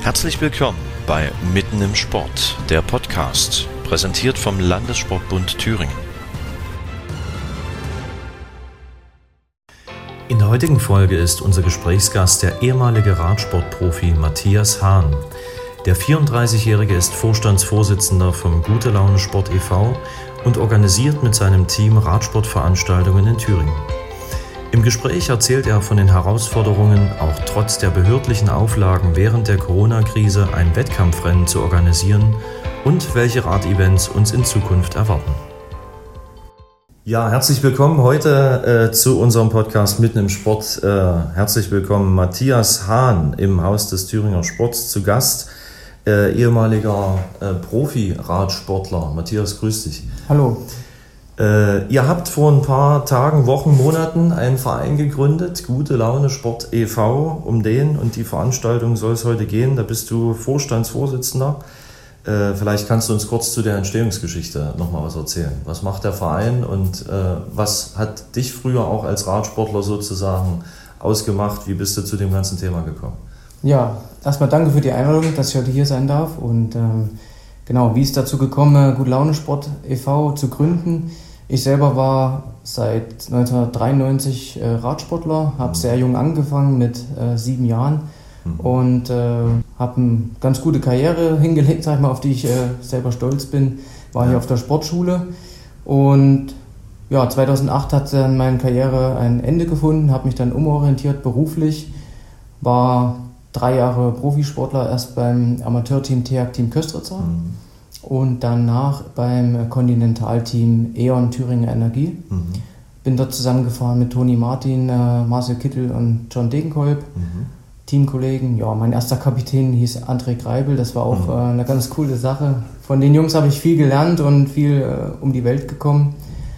Herzlich willkommen bei Mitten im Sport, der Podcast, präsentiert vom Landessportbund Thüringen. In der heutigen Folge ist unser Gesprächsgast der ehemalige Radsportprofi Matthias Hahn. Der 34-Jährige ist Vorstandsvorsitzender vom Gute Laune Sport e.V. und organisiert mit seinem Team Radsportveranstaltungen in Thüringen. Im Gespräch erzählt er von den Herausforderungen, auch trotz der behördlichen Auflagen während der Corona-Krise ein Wettkampfrennen zu organisieren und welche Radevents uns in Zukunft erwarten. Ja, herzlich willkommen heute zu unserem Podcast Mitten im Sport. Herzlich willkommen Matthias Hahn im Haus des Thüringer Sports zu Gast, ehemaliger Profi-Radsportler. Matthias, grüß dich. Hallo. Ihr habt vor ein paar Tagen, Wochen, Monaten einen Verein gegründet, Gute Laune Sport e.V. Um den und die Veranstaltung soll es heute gehen. Da bist du Vorstandsvorsitzender. Vielleicht kannst du uns kurz zu der Entstehungsgeschichte nochmal was erzählen. Was macht der Verein und was hat dich früher auch als Radsportler sozusagen ausgemacht? Wie bist du zu dem ganzen Thema gekommen? Ja, erstmal danke für die Einladung, dass ich heute hier sein darf. Und genau, wie ist dazu gekommen, Gute Laune Sport e.V. zu gründen? Ich selber war seit 1993 Radsportler, habe sehr jung angefangen mit 7 Jahren und habe eine ganz gute Karriere hingelegt, sag ich mal, auf die ich selber stolz bin. War hier auf der Sportschule und ja, 2008 hat dann meine Karriere ein Ende gefunden, habe mich dann umorientiert beruflich, war 3 Jahre Profisportler, erst beim Amateurteam TEAG Team Köstritzer. Und danach beim Kontinentalteam E.ON Thüringer Energie. Bin dort zusammengefahren mit Toni Martin, Marcel Kittel und John Degenkolb, Teamkollegen. Ja, mein erster Kapitän hieß André Greibel, das war auch eine ganz coole Sache. Von den Jungs habe ich viel gelernt und viel um die Welt gekommen.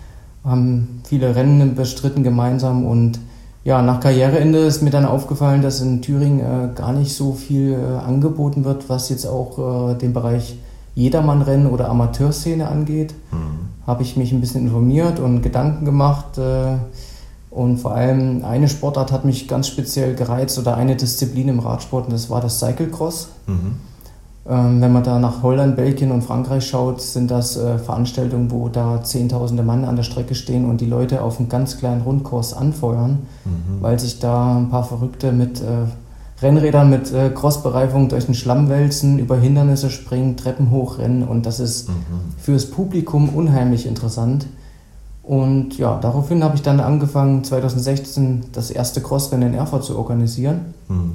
Haben viele Rennen bestritten gemeinsam und ja, nach Karriereende ist mir dann aufgefallen, dass in Thüringen gar nicht so viel angeboten wird, was jetzt auch den Bereich Jedermannrennen oder Amateurszene angeht. Habe ich mich ein bisschen informiert und Gedanken gemacht und vor allem eine Sportart hat mich ganz speziell gereizt oder eine Disziplin im Radsport und das war das Cyclecross. Wenn man da nach Holland, Belgien und Frankreich schaut, sind das Veranstaltungen, wo da Zehntausende Mann an der Strecke stehen und die Leute auf einen ganz kleinen Rundkurs anfeuern, weil sich da ein paar Verrückte mit Rennrädern mit Crossbereifung durch den Schlamm wälzen, über Hindernisse springen, Treppen hochrennen und das ist fürs Publikum unheimlich interessant. Und ja, daraufhin habe ich dann angefangen, 2016 das erste Crossrennen in Erfurt zu organisieren.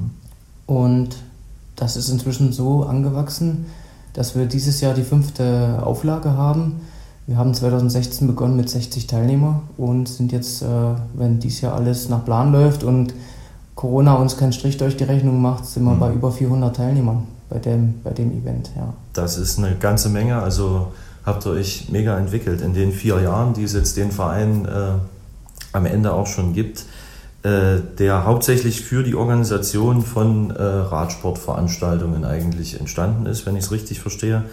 Und das ist inzwischen so angewachsen, dass wir dieses Jahr die 5. Auflage haben. Wir haben 2016 begonnen mit 60 Teilnehmern und sind jetzt, wenn dies Jahr alles nach Plan läuft und Corona uns keinen Strich durch die Rechnung macht, sind wir bei über 400 Teilnehmern bei dem Event. Ja. Das ist eine ganze Menge, also habt ihr euch mega entwickelt in den 4 Jahren, die es jetzt den Verein am Ende auch schon gibt, der hauptsächlich für die Organisation von Radsportveranstaltungen eigentlich entstanden ist, wenn ich es richtig verstehe.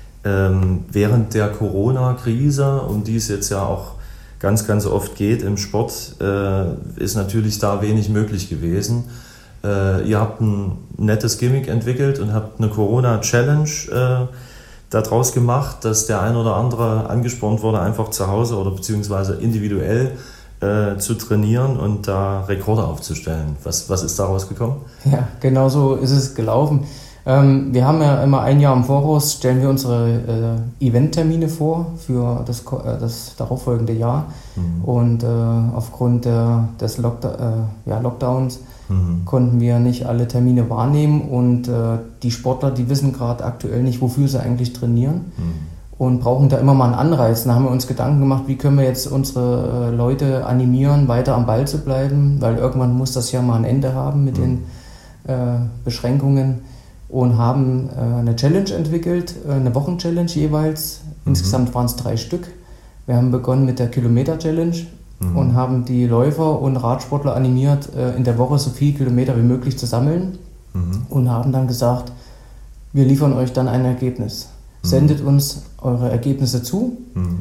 Während der Corona-Krise, um die es jetzt ja auch ganz, ganz oft geht im Sport, ist natürlich da wenig möglich gewesen. Ihr habt ein nettes Gimmick entwickelt und habt eine Corona-Challenge daraus gemacht, dass der ein oder andere angespornt wurde, einfach zu Hause oder beziehungsweise individuell zu trainieren und da Rekorde aufzustellen. Was ist daraus gekommen? Ja, genau so ist es gelaufen. Wir haben ja immer ein Jahr im Voraus, stellen wir unsere Eventtermine vor für das darauffolgende Jahr. Und aufgrund des Lockdowns konnten wir nicht alle Termine wahrnehmen und die Sportler, die wissen gerade aktuell nicht, wofür sie eigentlich trainieren und brauchen da immer mal einen Anreiz. Da haben wir uns Gedanken gemacht, wie können wir jetzt unsere Leute animieren, weiter am Ball zu bleiben, weil irgendwann muss das ja mal ein Ende haben mit den Beschränkungen. Und haben eine Challenge entwickelt, eine Wochenchallenge jeweils. Insgesamt waren es 3 Stück. Wir haben begonnen mit der Kilometer-Challenge und haben die Läufer und Radsportler animiert, in der Woche so viele Kilometer wie möglich zu sammeln und haben dann gesagt, wir liefern euch dann ein Ergebnis. Sendet uns eure Ergebnisse zu.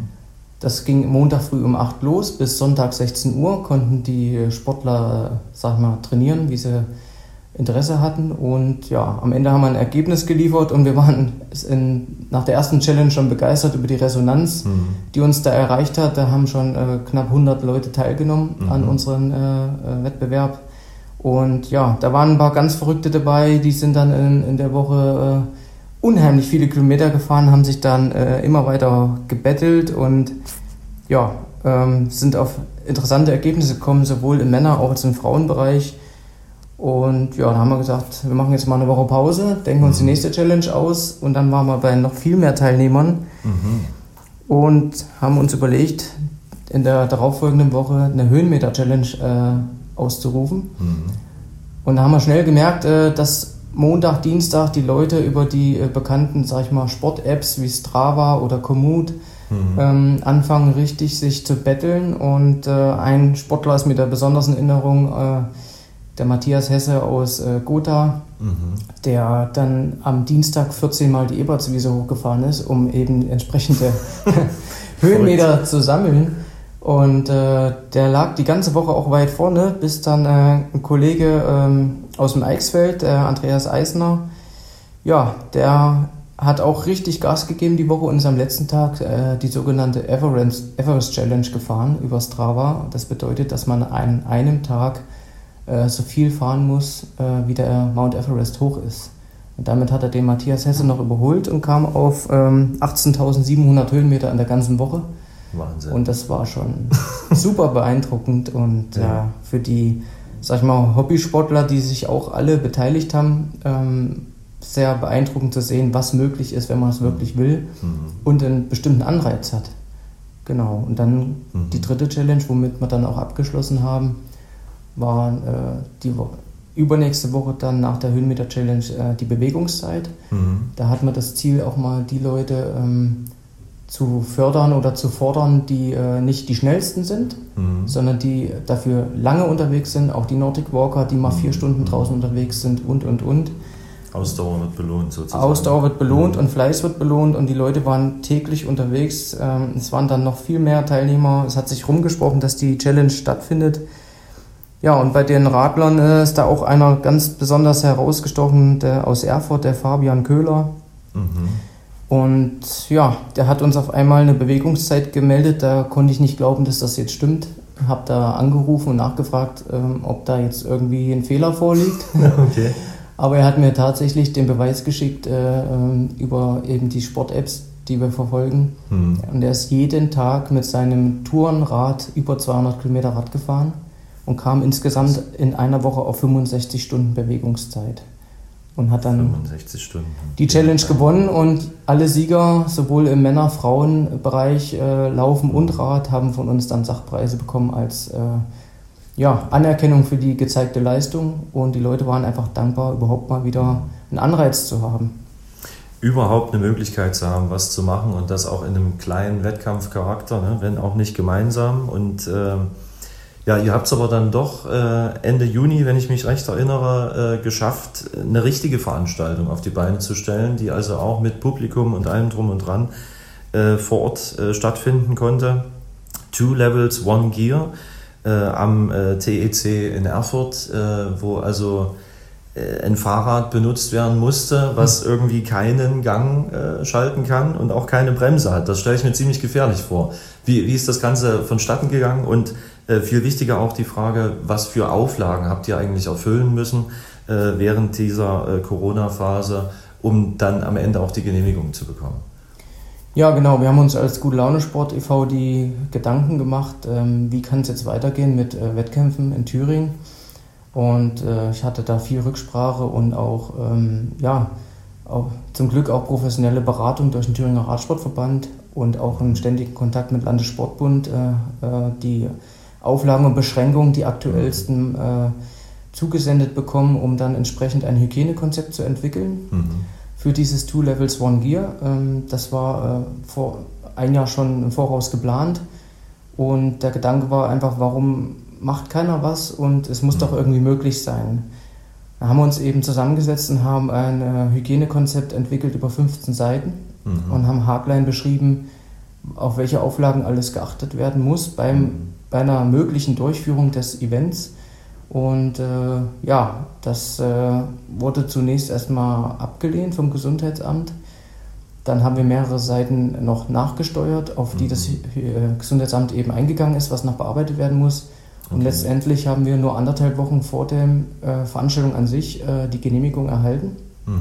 Das ging Montag früh um 8 los, bis Sonntag 16 Uhr konnten die Sportler, trainieren, wie sie Interesse hatten. Und ja, am Ende haben wir ein Ergebnis geliefert und wir waren nach der ersten Challenge schon begeistert über die Resonanz, die uns da erreicht hat. Da haben schon knapp 100 Leute teilgenommen an unserem Wettbewerb. Und ja, da waren ein paar ganz Verrückte dabei, die sind dann in der Woche unheimlich viele Kilometer gefahren, haben sich dann immer weiter gebettelt und ja, sind auf interessante Ergebnisse gekommen, sowohl im Männer- als auch im Frauenbereich. Und ja, da haben wir gesagt, wir machen jetzt mal eine Woche Pause, denken uns die nächste Challenge aus und dann waren wir bei noch viel mehr Teilnehmern und haben uns überlegt, in der darauffolgenden Woche eine Höhenmeter-Challenge auszurufen. Und da haben wir schnell gemerkt, dass Montag, Dienstag die Leute über die bekannten, sag ich mal, Sport-Apps wie Strava oder Komoot anfangen richtig sich zu betteln und ein Sportler ist mit der besonderen Erinnerung, der Matthias Hesse aus Gotha, der dann am Dienstag 14 Mal die Ebertswiese hochgefahren ist, um eben entsprechende Höhenmeter zu sammeln. Und der lag die ganze Woche auch weit vorne, bis dann ein Kollege aus dem Eichsfeld, Andreas Eisner, ja, der hat auch richtig Gas gegeben die Woche und ist am letzten Tag die sogenannte Everest Challenge gefahren über Strava. Das bedeutet, dass man an einem Tag so viel fahren muss, wie der Mount Everest hoch ist. Und damit hat er den Matthias Hesse noch überholt und kam auf 18.700 Höhenmeter in der ganzen Woche. Wahnsinn. Und das war schon super beeindruckend und für die, sag ich mal, Hobbysportler, die sich auch alle beteiligt haben, sehr beeindruckend zu sehen, was möglich ist, wenn man es wirklich will und einen bestimmten Anreiz hat. Genau. Und dann die dritte Challenge, womit wir dann auch abgeschlossen haben, war die übernächste Woche dann nach der Höhenmeter-Challenge die Bewegungszeit. Da hat man das Ziel, auch mal die Leute zu fördern oder zu fordern, die nicht die schnellsten sind, sondern die dafür lange unterwegs sind, auch die Nordic Walker, die mal 4 Stunden draußen unterwegs sind und. Ausdauer wird belohnt sozusagen. Ausdauer wird belohnt und Fleiß wird belohnt und die Leute waren täglich unterwegs. Es waren dann noch viel mehr Teilnehmer. Es hat sich rumgesprochen, dass die Challenge stattfindet. Ja, und bei den Radlern ist da auch einer ganz besonders herausgestochen, aus Erfurt, der Fabian Köhler. Und ja, der hat uns auf einmal eine Bewegungszeit gemeldet, da konnte ich nicht glauben, dass das jetzt stimmt. Habe da angerufen und nachgefragt, ob da jetzt irgendwie ein Fehler vorliegt. Okay. Aber er hat mir tatsächlich den Beweis geschickt über eben die Sport-Apps, die wir verfolgen. Und er ist jeden Tag mit seinem Tourenrad über 200 Kilometer Rad gefahren und kam insgesamt in einer Woche auf 65 Stunden Bewegungszeit. Und hat dann 65 Stunden. Die Challenge gewonnen und alle Sieger, sowohl im Männer-Frauen-Bereich, Laufen und Rad, haben von uns dann Sachpreise bekommen als Anerkennung für die gezeigte Leistung. Und die Leute waren einfach dankbar, überhaupt mal wieder einen Anreiz zu haben. Überhaupt eine Möglichkeit zu haben, was zu machen und das auch in einem kleinen Wettkampfcharakter, ne? Wenn auch nicht gemeinsam. Und ihr habt es aber dann doch Ende Juni, wenn ich mich recht erinnere, geschafft, eine richtige Veranstaltung auf die Beine zu stellen, die also auch mit Publikum und allem drum und dran vor Ort stattfinden konnte. 2 Levels, 1 Gear am TEC in Erfurt, wo also ein Fahrrad benutzt werden musste, was irgendwie keinen Gang schalten kann und auch keine Bremse hat. Das stelle ich mir ziemlich gefährlich vor. Wie ist das Ganze vonstatten gegangen? Und viel wichtiger auch die Frage, was für Auflagen habt ihr eigentlich erfüllen müssen während dieser Corona-Phase, um dann am Ende auch die Genehmigung zu bekommen? Ja, genau. Wir haben uns als Gute Laune Sport e.V. die Gedanken gemacht, wie kann es jetzt weitergehen mit Wettkämpfen in Thüringen. Und ich hatte da viel Rücksprache und auch zum Glück auch professionelle Beratung durch den Thüringer Radsportverband und auch einen ständigen Kontakt mit Landessportbund, die Auflagen und Beschränkungen, die aktuellsten, zugesendet bekommen, um dann entsprechend ein Hygienekonzept zu entwickeln für dieses 2 Levels 1 Gear. Das war vor ein Jahr schon im Voraus geplant und der Gedanke war einfach, warum macht keiner was und es muss doch irgendwie möglich sein. Da haben wir uns eben zusammengesetzt und haben ein Hygienekonzept entwickelt über 15 Seiten und haben haarklein beschrieben, auf welche Auflagen alles geachtet werden muss bei einer möglichen Durchführung des Events. Und das wurde zunächst erstmal abgelehnt vom Gesundheitsamt. Dann haben wir mehrere Seiten noch nachgesteuert, auf die das Gesundheitsamt eben eingegangen ist, was noch bearbeitet werden muss. Und letztendlich haben wir nur 1,5 Wochen vor der Veranstaltung an sich die Genehmigung erhalten.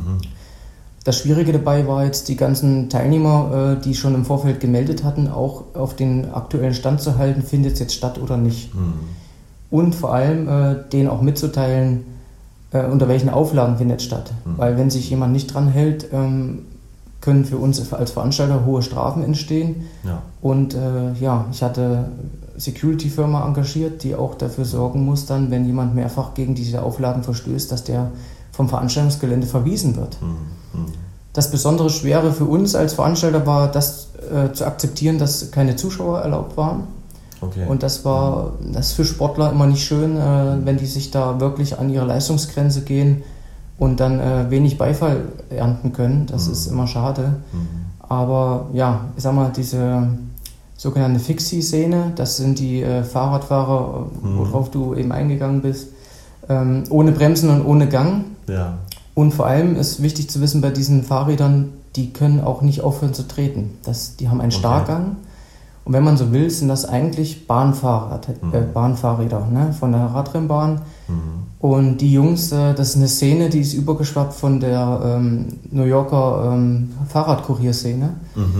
Das Schwierige dabei war jetzt, die ganzen Teilnehmer, die schon im Vorfeld gemeldet hatten, auch auf den aktuellen Stand zu halten, findet es jetzt statt oder nicht. Und vor allem denen auch mitzuteilen, unter welchen Auflagen findet es statt. Weil wenn sich jemand nicht dran hält, können für uns als Veranstalter hohe Strafen entstehen. Ja. Und ich hatte Security-Firma engagiert, die auch dafür sorgen muss, dann, wenn jemand mehrfach gegen diese Auflagen verstößt, dass der vom Veranstaltungsgelände verwiesen wird. Das besondere Schwere für uns als Veranstalter war, das zu akzeptieren, dass keine Zuschauer erlaubt waren. Und das ist für Sportler immer nicht schön, wenn die sich da wirklich an ihre Leistungsgrenze gehen und dann wenig Beifall ernten können. Das ist immer schade. Aber ja, ich sag mal, diese sogenannte Fixie-Szene, das sind die Fahrradfahrer, worauf du eben eingegangen bist, ohne Bremsen und ohne Gang. Ja. Und vor allem ist wichtig zu wissen, bei diesen Fahrrädern, die können auch nicht aufhören zu treten. Die haben einen Starrgang. Und wenn man so will, sind das eigentlich Bahnfahrräder, ne, von der Radrennbahn. Und die Jungs, das ist eine Szene, die ist übergeschwappt von der New Yorker Fahrradkurierszene.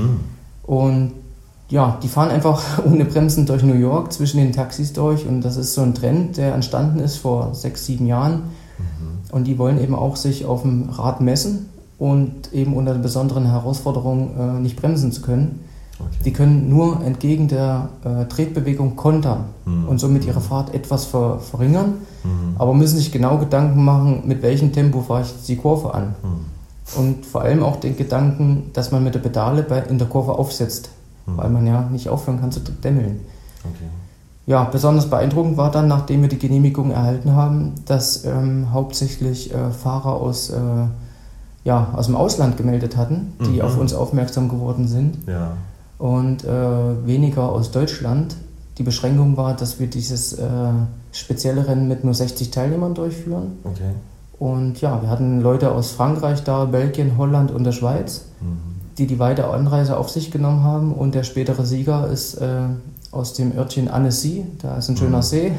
Und ja, die fahren einfach ohne Bremsen durch New York, zwischen den Taxis durch. Und das ist so ein Trend, der entstanden ist vor 6, 7 Jahren. Und die wollen eben auch sich auf dem Rad messen und eben unter besonderen Herausforderungen nicht bremsen zu können. Die können nur entgegen der Tretbewegung kontern und somit ihre Fahrt etwas verringern, aber müssen sich genau Gedanken machen, mit welchem Tempo fahre ich die Kurve an. Und vor allem auch den Gedanken, dass man mit der Pedale in der Kurve aufsetzt, weil man ja nicht aufhören kann zu dämmeln. Ja, besonders beeindruckend war dann, nachdem wir die Genehmigung erhalten haben, dass hauptsächlich Fahrer aus dem Ausland gemeldet hatten, die auf uns aufmerksam geworden sind. Ja. Und weniger aus Deutschland. Die Beschränkung war, dass wir dieses spezielle Rennen mit nur 60 Teilnehmern durchführen. Und ja, wir hatten Leute aus Frankreich da, Belgien, Holland und der Schweiz, die weite Anreise auf sich genommen haben. Und der spätere Sieger ist aus dem Örtchen Annecy, da ist ein schöner See,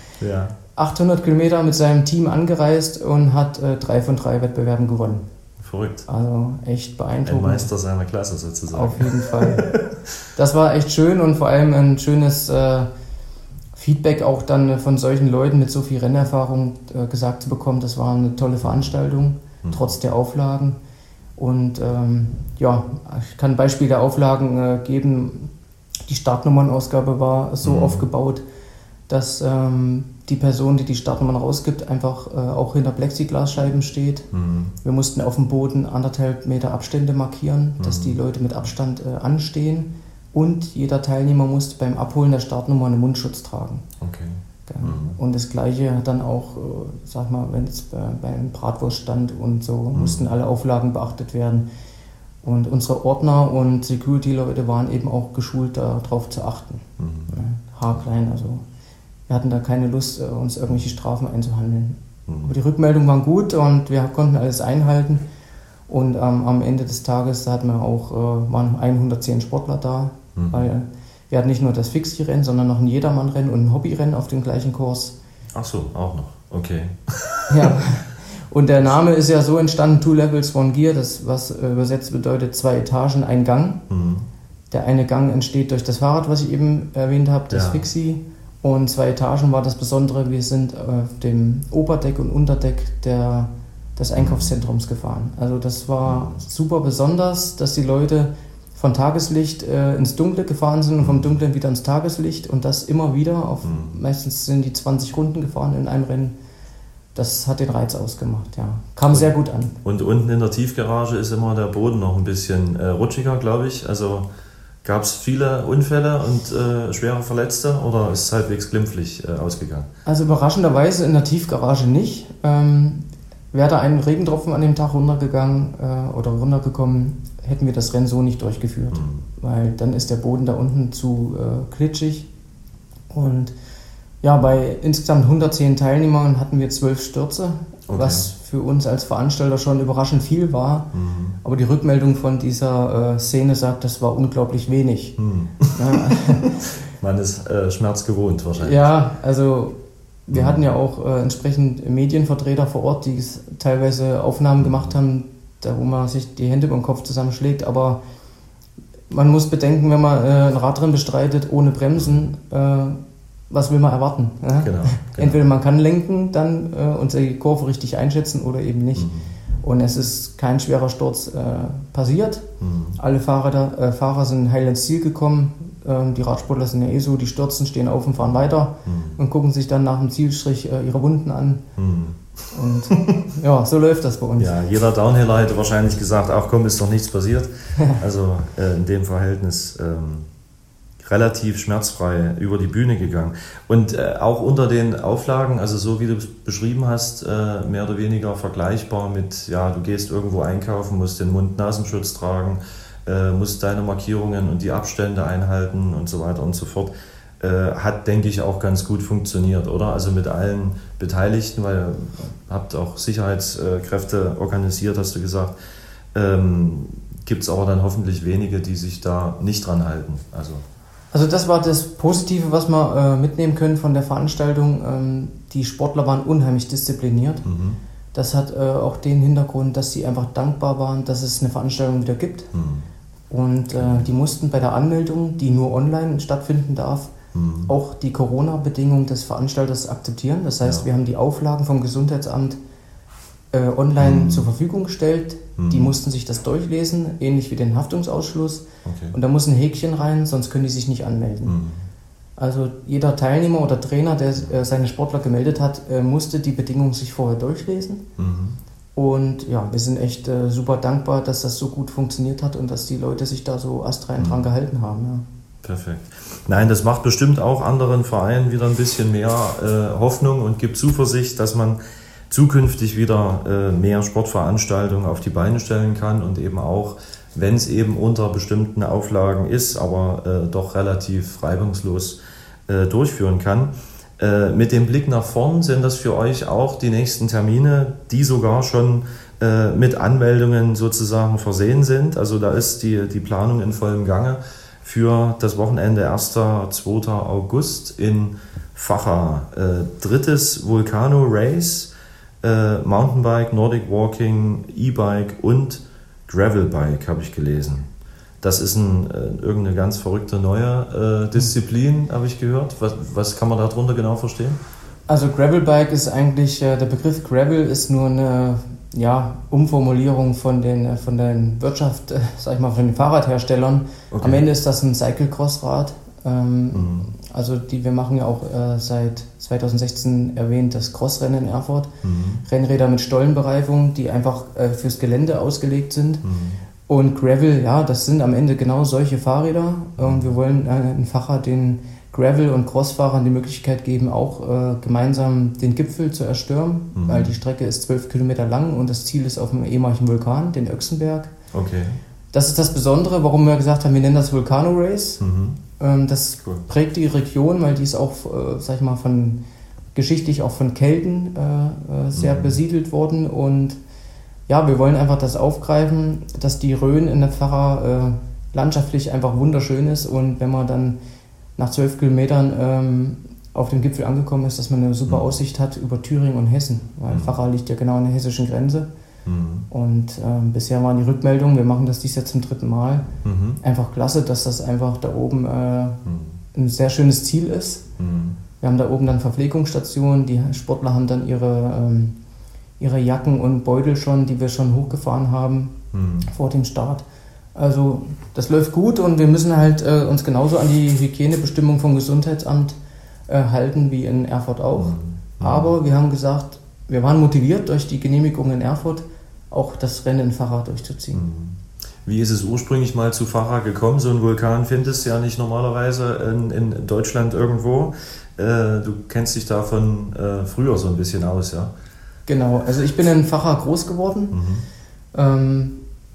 800 Kilometer mit seinem Team angereist und hat 3 von 3 Wettbewerben gewonnen. Verrückt. Also echt beeindruckend. Ein Meister seiner Klasse sozusagen. Auf jeden Fall. Das war echt schön und vor allem ein schönes Feedback auch dann von solchen Leuten mit so viel Rennerfahrung gesagt zu bekommen. Das war eine tolle Veranstaltung, trotz der Auflagen. Und ich kann ein Beispiel der Auflagen geben. Die Startnummernausgabe war so aufgebaut, dass die Person, die Startnummern rausgibt, einfach auch hinter Plexiglasscheiben steht. Wir mussten auf dem Boden 1,5 Meter Abstände markieren, dass die Leute mit Abstand anstehen. Und jeder Teilnehmer musste beim Abholen der Startnummer einen Mundschutz tragen. Und das Gleiche dann auch, wenn es beim Bratwurststand und so, mussten alle Auflagen beachtet werden. Und unsere Ordner und Security-Leute waren eben auch geschult, darauf zu achten. Haarklein, also wir hatten da keine Lust, uns irgendwelche Strafen einzuhandeln. Aber die Rückmeldungen waren gut und wir konnten alles einhalten. Und am Ende des Tages waren 110 Sportler da, weil wir hatten nicht nur das Fixie-Rennen, sondern noch ein Jedermann-Rennen und ein Hobbyrennen auf dem gleichen Kurs. Ach so, auch noch. Okay. Ja. Und der Name ist ja so entstanden, 2 Levels, 1 Gear, das was übersetzt bedeutet 2 Etagen, 1 Gang. Der eine Gang entsteht durch das Fahrrad, was ich eben erwähnt habe, das Fixie. Und 2 Etagen war das Besondere, wir sind auf dem Oberdeck und Unterdeck des Einkaufszentrums gefahren. Also das war super besonders, dass die Leute von Tageslicht ins Dunkle gefahren sind und vom Dunklen wieder ins Tageslicht und das immer wieder. Meistens sind die 20 Runden gefahren in einem Rennen. Das hat den Reiz ausgemacht, ja. Kam sehr gut an. Und unten in der Tiefgarage ist immer der Boden noch ein bisschen rutschiger, glaube ich. Also gab es viele Unfälle und schwere Verletzte oder ist es halbwegs glimpflich ausgegangen? Also überraschenderweise in der Tiefgarage nicht. Wäre da ein Regentropfen an dem Tag runtergegangen oder runtergekommen, hätten wir das Rennen so nicht durchgeführt. Weil dann ist der Boden da unten zu klitschig und Ja, bei insgesamt 110 Teilnehmern hatten wir 12 Stürze, was für uns als Veranstalter schon überraschend viel war. Aber die Rückmeldung von dieser Szene sagt, das war unglaublich wenig. Ja. Man ist Schmerz gewohnt wahrscheinlich. Ja, also wir hatten ja auch entsprechend Medienvertreter vor Ort, die teilweise Aufnahmen gemacht haben, da wo man sich die Hände über den Kopf zusammenschlägt. Aber man muss bedenken, wenn man ein Radrennen bestreitet ohne Bremsen, was will man erwarten? Ja? Genau. Entweder man kann lenken dann und die Kurve richtig einschätzen oder eben nicht. Und es ist kein schwerer Sturz passiert. Alle Fahrer sind heil ins Ziel gekommen. Die Radsportler sind ja so, die stürzen, stehen auf und fahren weiter und gucken sich dann nach dem Zielstrich ihre Wunden an. Und ja, so läuft das bei uns. Ja, jeder Downhiller hätte wahrscheinlich gesagt, ach komm, ist doch nichts passiert. Also in dem Verhältnis relativ schmerzfrei über die Bühne gegangen. Und auch unter den Auflagen, also so wie du es beschrieben hast, mehr oder weniger vergleichbar mit, ja, du gehst irgendwo einkaufen, musst den Mund-Nasenschutz tragen, musst deine Markierungen und die Abstände einhalten und so weiter und so fort. Hat, denke ich, auch ganz gut funktioniert, oder? Also mit allen Beteiligten, weil ihr habt auch Sicherheitskräfte organisiert, hast du gesagt. Gibt es aber dann hoffentlich wenige, die sich da nicht dran halten. Also das war das Positive, was wir mitnehmen können von der Veranstaltung. Die Sportler waren unheimlich diszipliniert. Das hat auch den Hintergrund, dass sie einfach dankbar waren, dass es eine Veranstaltung wieder gibt. Und die mussten bei der Anmeldung, die nur online stattfinden darf, auch die Corona-Bedingungen des Veranstalters akzeptieren. Das heißt, wir haben die Auflagen vom Gesundheitsamt online zur Verfügung gestellt. Die mussten sich das durchlesen, ähnlich wie den Haftungsausschluss. Und da muss ein Häkchen rein, sonst können die sich nicht anmelden. Also jeder Teilnehmer oder Trainer, der seine Sportler gemeldet hat, musste die Bedingungen sich vorher durchlesen. Und ja, wir sind echt super dankbar, dass das so gut funktioniert hat und dass die Leute sich da so astrein dran gehalten haben. Ja. Perfekt. Nein, das macht bestimmt auch anderen Vereinen wieder ein bisschen mehr Hoffnung und gibt Zuversicht, dass man zukünftig wieder mehr Sportveranstaltungen auf die Beine stellen kann und eben auch, wenn es eben unter bestimmten Auflagen ist, aber doch relativ reibungslos durchführen kann. Mit dem Blick nach vorn sind das für euch auch die nächsten Termine, die sogar schon mit Anmeldungen sozusagen versehen sind. Also da ist die Planung in vollem Gange für das Wochenende 1. 2. August in Vacha. Drittes Vulcano Race, Mountainbike, Nordic Walking, E-Bike und Gravelbike habe ich gelesen. Das ist irgendeine ganz verrückte neue Disziplin, habe ich gehört. Was kann man darunter genau verstehen? Also Gravelbike ist eigentlich, der Begriff Gravel ist nur eine Umformulierung von der Wirtschaft, sag ich mal, von den Fahrradherstellern. Okay. Am Ende ist das ein Cyclecross-Rad. Also wir machen ja auch seit 2016 erwähnt das Crossrennen in Erfurt. Rennräder mit Stollenbereifung, die einfach fürs Gelände ausgelegt sind. Und Gravel, ja, das sind am Ende genau solche Fahrräder. Und wir wollen in Vacha den Gravel- und Crossfahrern die Möglichkeit geben, auch gemeinsam den Gipfel zu erstürmen, weil die Strecke ist 12 Kilometer lang und das Ziel ist auf dem ehemaligen Vulkan, den Öchsenberg. Okay. Das ist das Besondere, warum wir gesagt haben, wir nennen das Vulcano Race. Das prägt die Region, weil die ist auch, sag ich mal, geschichtlich auch von Kelten sehr besiedelt worden. Und ja, wir wollen einfach das aufgreifen, dass die Rhön in der Vacha landschaftlich einfach wunderschön ist. Und wenn man dann nach 12 Kilometern auf dem Gipfel angekommen ist, dass man eine super Aussicht hat über Thüringen und Hessen. Weil Vacha liegt ja genau an der hessischen Grenze. Und bisher waren die Rückmeldungen, wir machen das dies jetzt zum 3. Mal, einfach klasse, dass das einfach da oben ein sehr schönes Ziel ist. Wir haben da oben dann Verpflegungsstationen, die Sportler haben dann ihre Jacken und Beutel schon, die wir schon hochgefahren haben vor dem Start. Also das läuft gut und wir müssen halt uns genauso an die Hygienebestimmung vom Gesundheitsamt halten wie in Erfurt auch. Aber wir haben gesagt, wir waren motiviert durch die Genehmigung in Erfurt, auch das Rennen in Vacha durchzuziehen. Wie ist es ursprünglich mal zu Vacha gekommen? So ein Vulkan findest du ja nicht normalerweise in Deutschland irgendwo. Du kennst dich da von früher so ein bisschen aus, ja? Genau, also ich bin in Vacha groß geworden.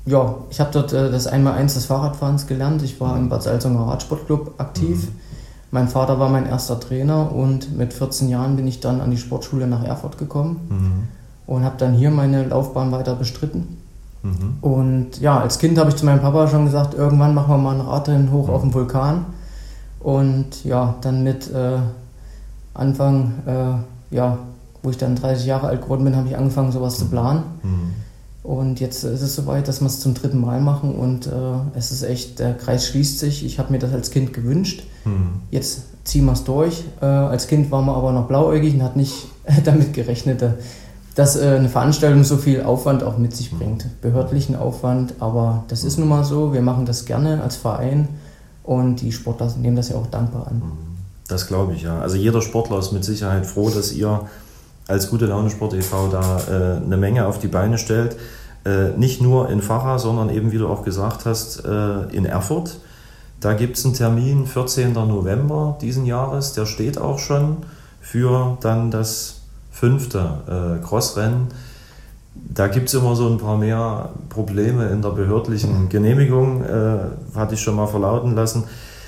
Ich habe dort das Einmaleins des Fahrradfahrens gelernt. Ich war im Bad Salzunger Radsportclub aktiv. Mein Vater war mein erster Trainer und mit 14 Jahren bin ich dann an die Sportschule nach Erfurt gekommen und habe dann hier meine Laufbahn weiter bestritten. Und ja, als Kind habe ich zu meinem Papa schon gesagt, irgendwann machen wir mal ein Radrennen hoch auf den Vulkan. Und ja, dann mit Anfang, wo ich dann 30 Jahre alt geworden bin, habe ich angefangen, sowas zu planen. Und jetzt ist es soweit, dass wir es zum 3. Mal machen und es ist echt, der Kreis schließt sich. Ich habe mir das als Kind gewünscht. Jetzt ziehen wir es durch. Als Kind waren wir aber noch blauäugig und hat nicht damit gerechnet, dass eine Veranstaltung so viel Aufwand auch mit sich bringt. Behördlichen Aufwand, aber das ist nun mal so. Wir machen das gerne als Verein und die Sportler nehmen das ja auch dankbar an. Das glaube ich, ja. Also jeder Sportler ist mit Sicherheit froh, dass ihr als Gute Laune Sport e.V. da eine Menge auf die Beine stellt. Nicht nur in Vacha, sondern eben, wie du auch gesagt hast, in Erfurt. Da gibt es einen Termin, 14. November diesen Jahres, der steht auch schon für dann das 5. Crossrennen. Da gibt es immer so ein paar mehr Probleme in der behördlichen Genehmigung, hatte ich schon mal verlauten lassen.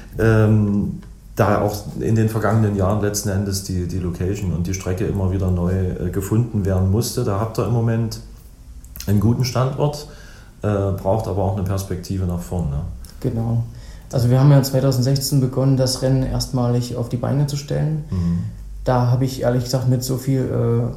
Da auch in den vergangenen Jahren letzten Endes die Location und die Strecke immer wieder neu gefunden werden musste. Da habt ihr im Moment einen guten Standort, braucht aber auch eine Perspektive nach vorne. Ne? Genau. Also wir haben ja 2016 begonnen, das Rennen erstmalig auf die Beine zu stellen. Da habe ich ehrlich gesagt mit so viel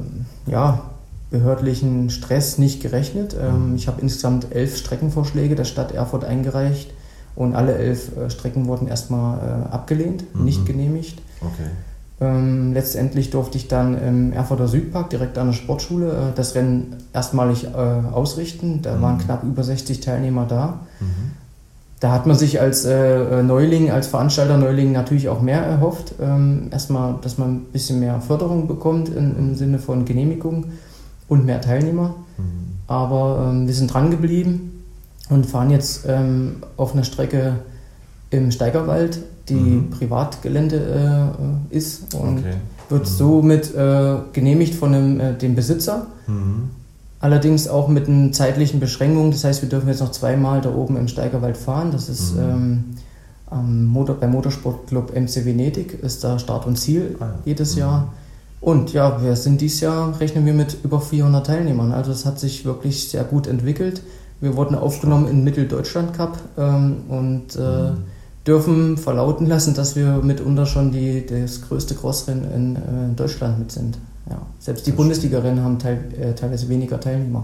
behördlichen Stress nicht gerechnet. Ich habe insgesamt 11 Streckenvorschläge der Stadt Erfurt eingereicht und alle 11 Strecken wurden erstmal abgelehnt, nicht genehmigt. Okay. Letztendlich durfte ich dann im Erfurter Südpark direkt an der Sportschule das Rennen erstmalig ausrichten. Da waren knapp über 60 Teilnehmer da. Da hat man sich als Neuling, als Veranstalter-Neuling natürlich auch mehr erhofft. Erstmal, dass man ein bisschen mehr Förderung bekommt im Sinne von Genehmigung und mehr Teilnehmer. Aber wir sind dran geblieben und fahren jetzt auf einer Strecke im Steigerwald, die Privatgelände ist und wird somit genehmigt von dem Besitzer. Allerdings auch mit einer zeitlichen Beschränkung. Das heißt, wir dürfen jetzt noch 2-mal da oben im Steigerwald fahren. Das ist beim Motorsportclub MC Venedig, ist da Start und Ziel jedes Jahr. Und ja, wir sind dieses Jahr, rechnen wir mit über 400 Teilnehmern. Also es hat sich wirklich sehr gut entwickelt. Wir wurden aufgenommen in Mitteldeutschland Cup und dürfen verlauten lassen, dass wir mitunter schon das größte Crossrennen in Deutschland mit sind. Ja. Selbst die Bundesliga-Rennen haben teilweise weniger Teilnehmer.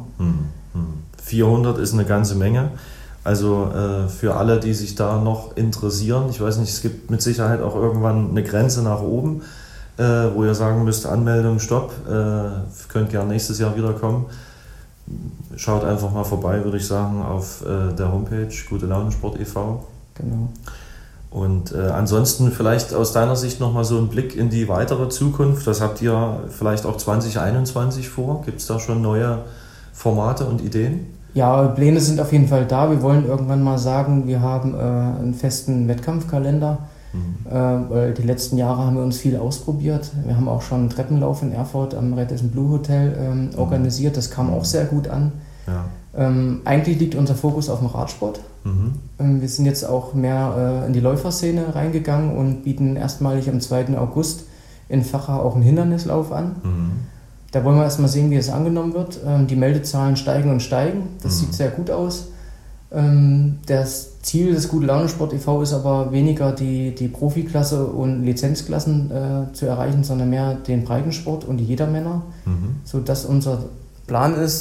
400 ist eine ganze Menge. Also für alle, die sich da noch interessieren, ich weiß nicht, es gibt mit Sicherheit auch irgendwann eine Grenze nach oben, wo ihr sagen müsst, Anmeldung, Stopp, könnt gerne nächstes Jahr wiederkommen. Schaut einfach mal vorbei, würde ich sagen, auf der Homepage Gute Laune Sport e.V. Genau. Und ansonsten vielleicht aus deiner Sicht nochmal so ein Blick in die weitere Zukunft. Was habt ihr vielleicht auch 2021 vor? Gibt es da schon neue Formate und Ideen? Ja, Pläne sind auf jeden Fall da. Wir wollen irgendwann mal sagen, wir haben einen festen Wettkampfkalender. Weil die letzten Jahre haben wir uns viel ausprobiert. Wir haben auch schon einen Treppenlauf in Erfurt am Radisson Blu Hotel organisiert. Das kam auch sehr gut an. Ja. Eigentlich liegt unser Fokus auf dem Radsport. Wir sind jetzt auch mehr in die Läuferszene reingegangen und bieten erstmalig am 2. August in Vacha auch einen Hindernislauf an. Da wollen wir erstmal sehen, wie es angenommen wird. Die Meldezahlen steigen und steigen. Das sieht sehr gut aus. Das Ziel des Gute Laune Sport e.V. ist aber weniger die Profiklasse und Lizenzklassen zu erreichen, sondern mehr den Breitensport und die Jedermänner, sodass unser Plan ist,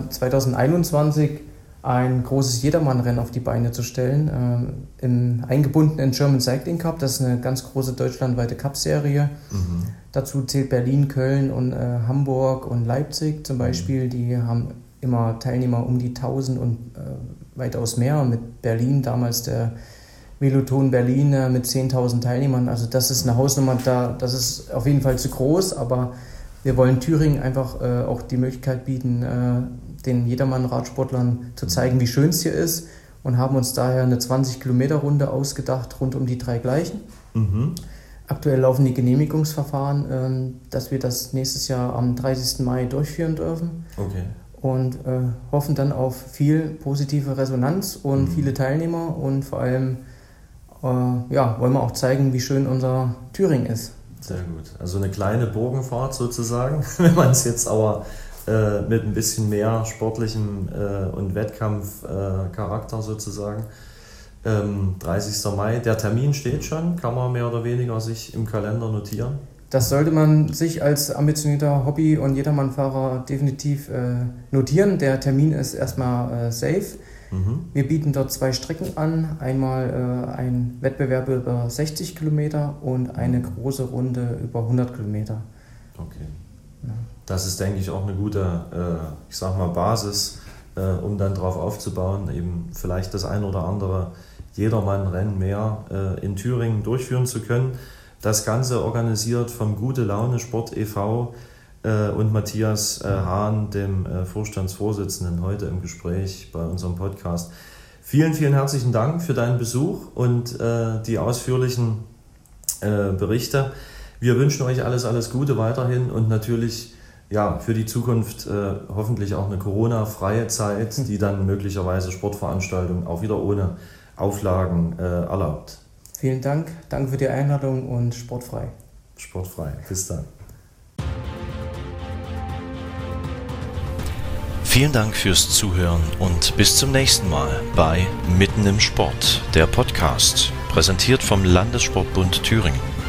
2021 ein großes Jedermannrennen auf die Beine zu stellen, eingebunden in German Cycling Cup. Das ist eine ganz große deutschlandweite Cup-Serie. Dazu zählt Berlin, Köln und Hamburg und Leipzig zum Beispiel. Die haben immer Teilnehmer um die 1000 und weitaus mehr. Mit Berlin damals der Veloton Berlin mit 10.000 Teilnehmern. Also das ist eine Hausnummer, das ist auf jeden Fall zu groß, aber wir wollen Thüringen einfach auch die Möglichkeit bieten, den Jedermann-Radsportlern zu zeigen, wie schön es hier ist und haben uns daher eine 20-Kilometer-Runde ausgedacht, rund um die 3 Gleichen. Aktuell laufen die Genehmigungsverfahren, dass wir das nächstes Jahr am 30. Mai durchführen dürfen. Und hoffen dann auf viel positive Resonanz und viele Teilnehmer und vor allem wollen wir auch zeigen, wie schön unser Thüringen ist. Sehr gut. Also eine kleine Burgenfahrt sozusagen, wenn man es jetzt aber mit ein bisschen mehr sportlichem und Wettkampfcharakter sozusagen. 30. Mai, der Termin steht schon, kann man mehr oder weniger sich im Kalender notieren? Das sollte man sich als ambitionierter Hobby- und Jedermannfahrer definitiv notieren. Der Termin ist erstmal safe. Wir bieten dort 2 Strecken an. Einmal ein Wettbewerb über 60 Kilometer und eine große Runde über 100 Kilometer. Okay. Ja. Das ist, denke ich, auch eine gute, Basis, um dann drauf aufzubauen, eben vielleicht das ein oder andere Jedermann-Rennen mehr in Thüringen durchführen zu können. Das Ganze organisiert vom Gute Laune Sport e.V. Und Matthias Hahn, dem Vorstandsvorsitzenden, heute im Gespräch bei unserem Podcast. Vielen, vielen herzlichen Dank für deinen Besuch und die ausführlichen Berichte. Wir wünschen euch alles Gute weiterhin und natürlich für die Zukunft hoffentlich auch eine Corona-freie Zeit, die dann möglicherweise Sportveranstaltungen auch wieder ohne Auflagen erlaubt. Vielen Dank, danke für die Einladung und sportfrei. Sportfrei, bis dann. Vielen Dank fürs Zuhören und bis zum nächsten Mal bei Mitten im Sport, der Podcast, präsentiert vom Landessportbund Thüringen.